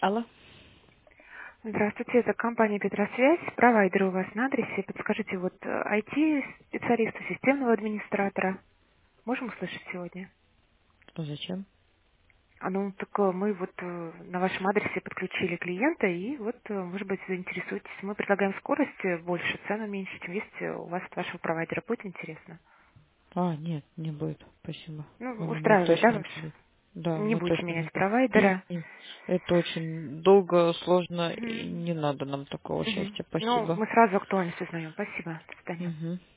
Алло. Здравствуйте, это компания Петросвязь. Провайдер у вас на адресе. Подскажите, вот IT-специалиста, системного администратора. Можем услышать сегодня? Зачем? Мы вот на вашем адресе подключили клиента, и вот, может быть, заинтересуетесь. Мы предлагаем скорость больше, цену меньше, чем есть у вас от вашего провайдера. Будет интересно? Нет, не будет. Спасибо. Ну, Мы устраивает, да, точно вас? не будем. Да, Не мы будете точно не менять будем. провайдера. Это очень долго, сложно, и Мгм. не надо нам такого Мгм. счастья. Ну, Спасибо. мы сразу актуальность узнаем. Спасибо. До свидания. Мгм.